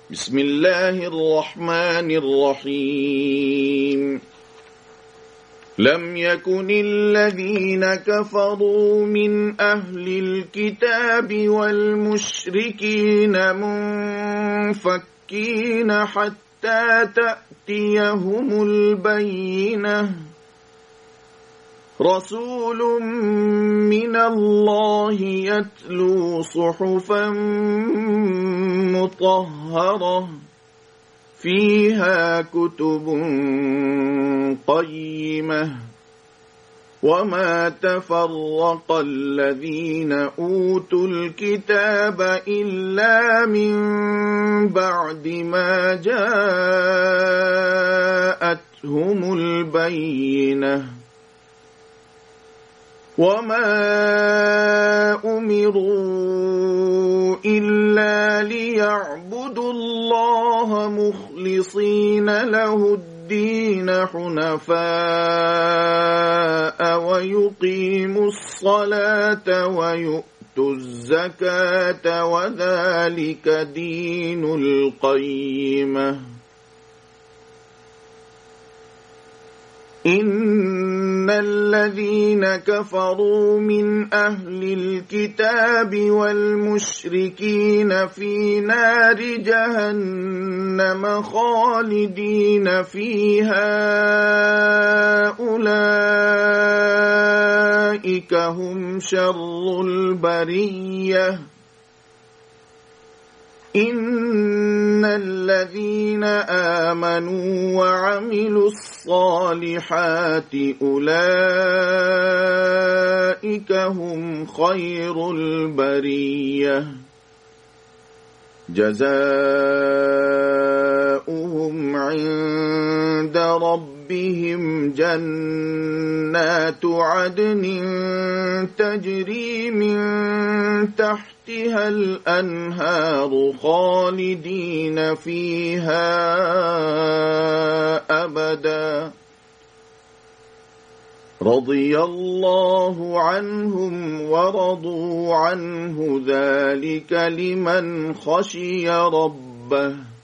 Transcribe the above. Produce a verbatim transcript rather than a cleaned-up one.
بسم الله الرحمن الرحيم لم يكن الذين كفروا من أهل الكتاب والمشركين منفكين حتى تأتيهم البينة رسول من الله يتلو صحفا مطهرة فيها كتب قيمة وما تفرق الذين أوتوا الكتاب إلا من بعد ما جاءتهم البينة وما أمروا إلا ليعبدوا الله مخلصين له الدين حنفاء ويقيموا الصلاة ويؤتوا الزكاة وذلك دين القيمة إن الذين كفروا من أهل الكتاب والمشركين في نار جهنم خالدين فيها أولئك هم شر البرية إن الذين آمنوا وعملوا الصالحات أولئك هم خير البرية جزاؤهم عند ربهم جنات عدن تجري من تحتها الأنهار خالدين فيها أبدا رضي الله عنهم ورضوا عنه ذلك لمن خشي ربه